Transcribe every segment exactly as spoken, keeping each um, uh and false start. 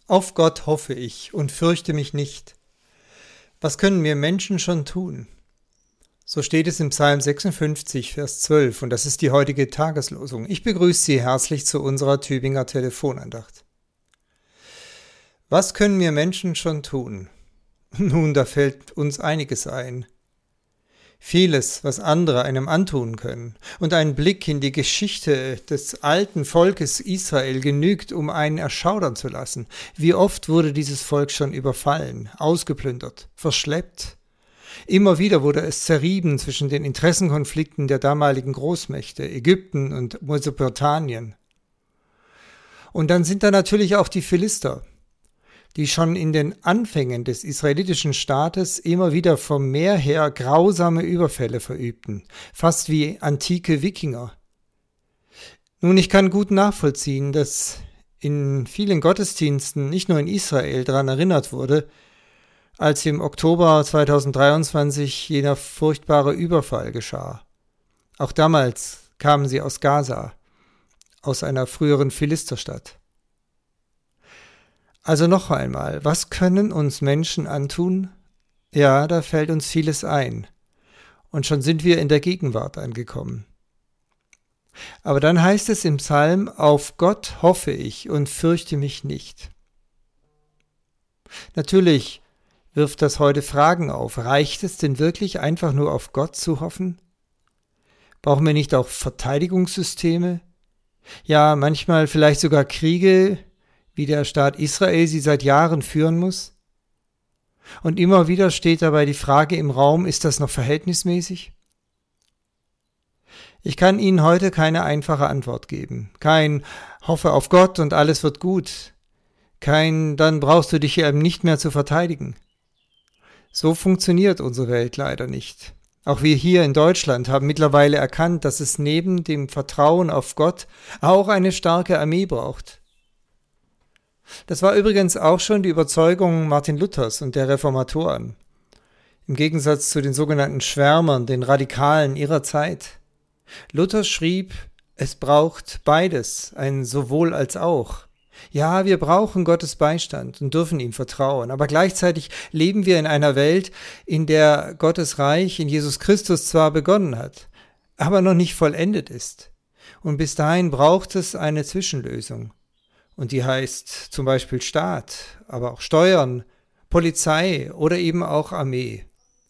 Auf Gott hoffe ich und fürchte mich nicht. Was können wir Menschen schon tun? So steht es im Psalm sechsundfünfzig, Vers zwölf, und das ist die heutige Tageslosung. Ich begrüße Sie herzlich zu unserer Tübinger Telefonandacht. Was können wir Menschen schon tun? Nun, da fällt uns einiges ein. Vieles, was andere einem antun können. Und ein Blick in die Geschichte des alten Volkes Israel genügt, um einen erschaudern zu lassen. Wie oft wurde dieses Volk schon überfallen, ausgeplündert, verschleppt. Immer wieder wurde es zerrieben zwischen den Interessenkonflikten der damaligen Großmächte, Ägypten und Mesopotamien. Und dann sind da natürlich auch die Philister, die schon in den Anfängen des israelitischen Staates immer wieder vom Meer her grausame Überfälle verübten, fast wie antike Wikinger. Nun, ich kann gut nachvollziehen, dass in vielen Gottesdiensten, nicht nur in Israel, daran erinnert wurde, als im Oktober zweitausenddreiundzwanzig jener furchtbare Überfall geschah. Auch damals kamen sie aus Gaza, aus einer früheren Philisterstadt. Also noch einmal, was können uns Menschen antun? Ja, da fällt uns vieles ein. Und schon sind wir in der Gegenwart angekommen. Aber dann heißt es im Psalm, auf Gott hoffe ich und fürchte mich nicht. Natürlich wirft das heute Fragen auf. Reicht es denn wirklich, einfach nur auf Gott zu hoffen? Brauchen wir nicht auch Verteidigungssysteme? Ja, manchmal vielleicht sogar Kriege, wie der Staat Israel sie seit Jahren führen muss? Und immer wieder steht dabei die Frage im Raum, ist das noch verhältnismäßig? Ich kann Ihnen heute keine einfache Antwort geben. Kein Hoffe auf Gott und alles wird gut. Kein dann brauchst du dich eben nicht mehr zu verteidigen. So funktioniert unsere Welt leider nicht. Auch wir hier in Deutschland haben mittlerweile erkannt, dass es neben dem Vertrauen auf Gott auch eine starke Armee braucht. Das war übrigens auch schon die Überzeugung Martin Luthers und der Reformatoren. Im Gegensatz zu den sogenannten Schwärmern, den Radikalen ihrer Zeit. Luther schrieb, es braucht beides, ein sowohl als auch. Ja, wir brauchen Gottes Beistand und dürfen ihm vertrauen, aber gleichzeitig leben wir in einer Welt, in der Gottes Reich in Jesus Christus zwar begonnen hat, aber noch nicht vollendet ist. Und bis dahin braucht es eine Zwischenlösung. Und die heißt zum Beispiel Staat, aber auch Steuern, Polizei oder eben auch Armee.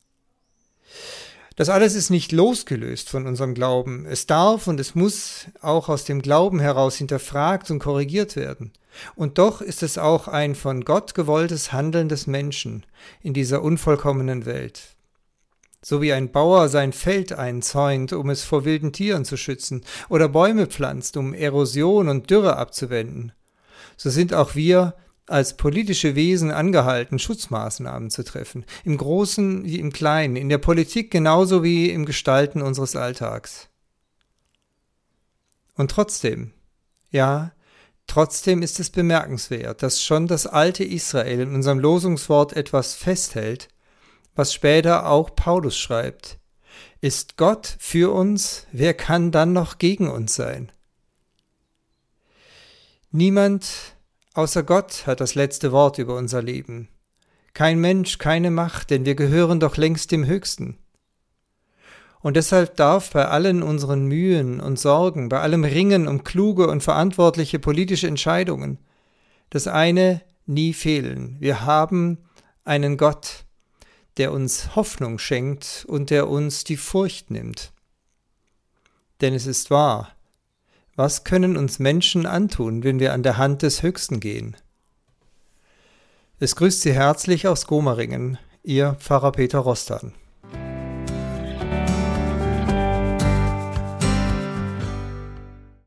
Das alles ist nicht losgelöst von unserem Glauben. Es darf und es muss auch aus dem Glauben heraus hinterfragt und korrigiert werden. Und doch ist es auch ein von Gott gewolltes Handeln des Menschen in dieser unvollkommenen Welt. So wie ein Bauer sein Feld einzäunt, um es vor wilden Tieren zu schützen, oder Bäume pflanzt, um Erosion und Dürre abzuwenden. So sind auch wir als politische Wesen angehalten, Schutzmaßnahmen zu treffen, im Großen wie im Kleinen, in der Politik genauso wie im Gestalten unseres Alltags. Und trotzdem, ja, trotzdem ist es bemerkenswert, dass schon das alte Israel in unserem Losungswort etwas festhält, was später auch Paulus schreibt. Ist Gott für uns, wer kann dann noch gegen uns sein? Niemand außer Gott hat das letzte Wort über unser Leben. Kein Mensch, keine Macht, denn wir gehören doch längst dem Höchsten. Und deshalb darf bei allen unseren Mühen und Sorgen, bei allem Ringen um kluge und verantwortliche politische Entscheidungen, das eine nie fehlen. Wir haben einen Gott, der uns Hoffnung schenkt und der uns die Furcht nimmt. Denn es ist wahr, was können uns Menschen antun, wenn wir an der Hand des Höchsten gehen? Es grüßt Sie herzlich aus Gomaringen, Ihr Pfarrer Peter Rostan.